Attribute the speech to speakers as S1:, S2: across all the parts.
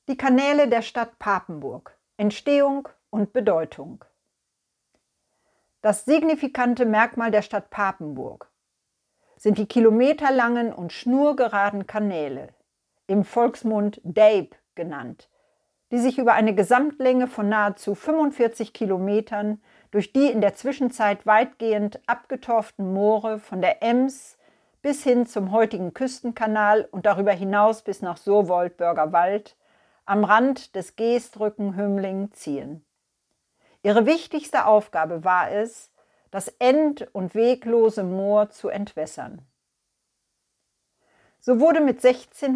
S1: Die Kanäle der Stadt Papenburg. Entstehung und Bedeutung. Das signifikante Merkmal der Stadt Papenburg sind die kilometerlangen und schnurgeraden Kanäle, im Volksmund Deyb genannt, die sich über eine Gesamtlänge von nahezu 45 Kilometern durch die in der Zwischenzeit weitgehend abgetorften Moore von der Ems bis hin zum heutigen Küstenkanal und darüber hinaus bis nach Surwold-Börgerwald am Rand des Geestrücken-Hümmling ziehen. Ihre wichtigste Aufgabe war es, das end- und weglose Moor zu entwässern. So wurde mit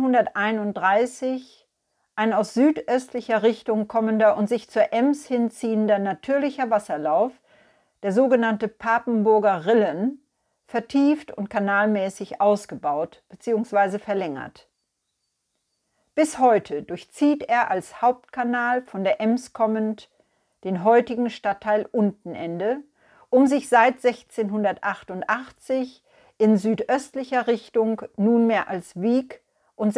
S1: 1631 ein aus südöstlicher Richtung kommender und sich zur Ems hinziehender natürlicher Wasserlauf, der sogenannte Papenburger Rillen, vertieft und kanalmäßig ausgebaut bzw. verlängert. Bis heute durchzieht er als Hauptkanal von der Ems kommend den heutigen Stadtteil Untenende, um sich seit 1688 in südöstlicher Richtung nunmehr als Wiek und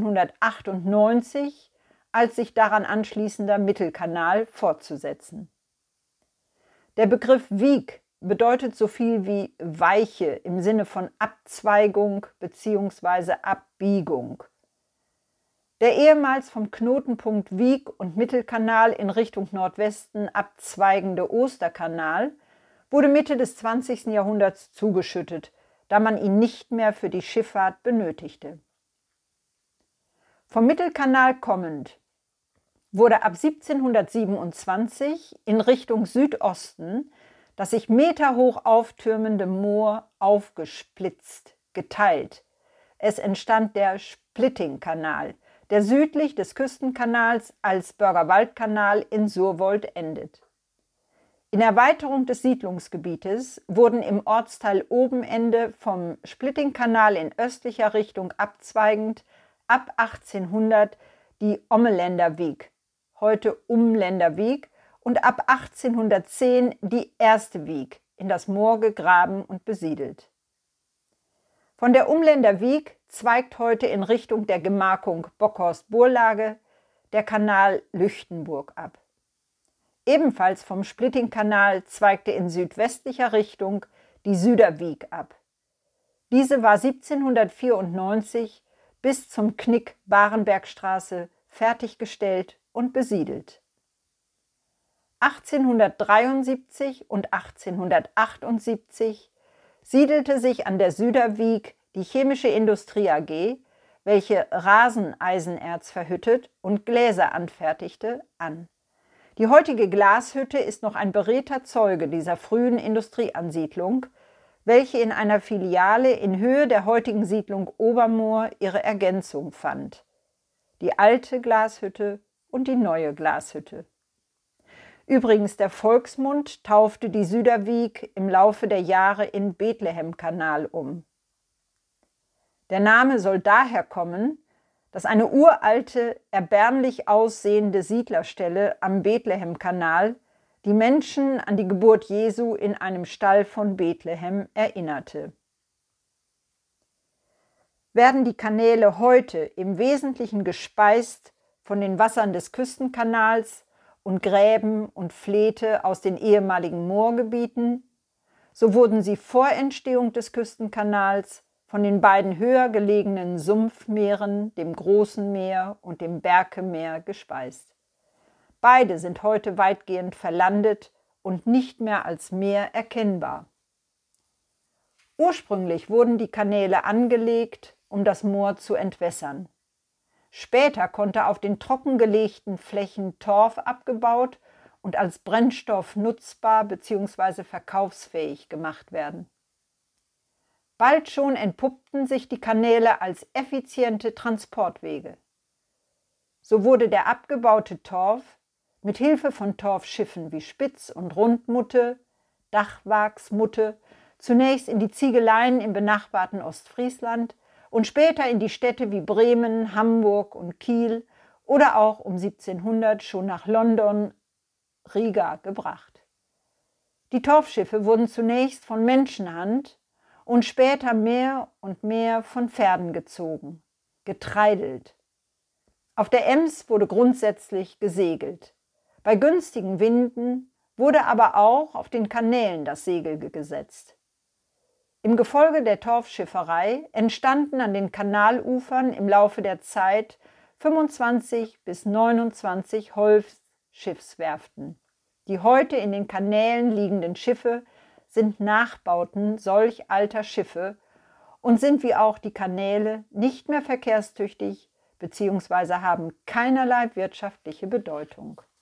S1: 1698 als sich daran anschließender Mittelkanal fortzusetzen. Der Begriff Wiek bedeutet so viel wie Weiche im Sinne von Abzweigung bzw. Abbiegung. Der ehemals vom Knotenpunkt Wiek und Mittelkanal in Richtung Nordwesten abzweigende Osterkanal wurde Mitte des 20. Jahrhunderts zugeschüttet, da man ihn nicht mehr für die Schifffahrt benötigte. Vom Mittelkanal kommend wurde ab 1727 in Richtung Südosten das sich meterhoch auftürmende Moor aufgesplitzt, geteilt. Es entstand der Splittingkanal, der südlich des Küstenkanals als Börgerwaldkanal in Surwold endet. In Erweiterung des Siedlungsgebietes wurden im Ortsteil Obenende vom Splittingkanal in östlicher Richtung abzweigend ab 1800 die Ommeländer Wiek, heute Umländer Wiek, und ab 1810 die erste Wiek, in das Moor gegraben und besiedelt. Von der Umländer Wiek zweigt heute in Richtung der Gemarkung Bockhorst-Burlage der Kanal Lüchtenburg ab. Ebenfalls vom Splittingkanal zweigte in südwestlicher Richtung die Süderwiek ab. Diese war 1794 bis zum Knick Barenbergstraße fertiggestellt und besiedelt. 1873 und 1878 siedelte sich an der Süderwiek die Chemische Industrie AG, welche Raseneisenerz verhüttet und Gläser anfertigte, an. Die heutige Glashütte ist noch ein beredter Zeuge dieser frühen Industrieansiedlung, welche in einer Filiale in Höhe der heutigen Siedlung Obermoor ihre Ergänzung fand. Die alte Glashütte und die neue Glashütte. Übrigens, der Volksmund taufte die Süderwiek im Laufe der Jahre in Bethlehemkanal um. Der Name soll daher kommen, dass eine uralte, erbärmlich aussehende Siedlerstelle am Bethlehemkanal die Menschen an die Geburt Jesu in einem Stall von Bethlehem erinnerte. Werden die Kanäle heute im Wesentlichen gespeist von den Wassern des Küstenkanals und Gräben und Flethe aus den ehemaligen Moorgebieten, so wurden sie vor Entstehung des Küstenkanals von den beiden höher gelegenen Sumpfmeeren, dem Großen Meer und dem Berkemeer, gespeist. Beide sind heute weitgehend verlandet und nicht mehr als Meer erkennbar. Ursprünglich wurden die Kanäle angelegt, um das Moor zu entwässern. Später konnte auf den trockengelegten Flächen Torf abgebaut und als Brennstoff nutzbar bzw. verkaufsfähig gemacht werden. Bald schon entpuppten sich die Kanäle als effiziente Transportwege. So wurde der abgebaute Torf mit Hilfe von Torfschiffen wie Spitz- und Rundmutte, Dachwachsmutte zunächst in die Ziegeleien im benachbarten Ostfriesland und später in die Städte wie Bremen, Hamburg und Kiel oder auch um 1700 schon nach London, Riga gebracht. Die Torfschiffe wurden zunächst von Menschenhand und später mehr und mehr von Pferden gezogen, getreidelt. Auf der Ems wurde grundsätzlich gesegelt. Bei günstigen Winden wurde aber auch auf den Kanälen das Segel gesetzt. Im Gefolge der Torfschifferei entstanden an den Kanalufern im Laufe der Zeit 25 bis 29 Holzschiffswerften. Die heute in den Kanälen liegenden Schiffe sind Nachbauten solch alter Schiffe und sind wie auch die Kanäle nicht mehr verkehrstüchtig bzw. haben keinerlei wirtschaftliche Bedeutung.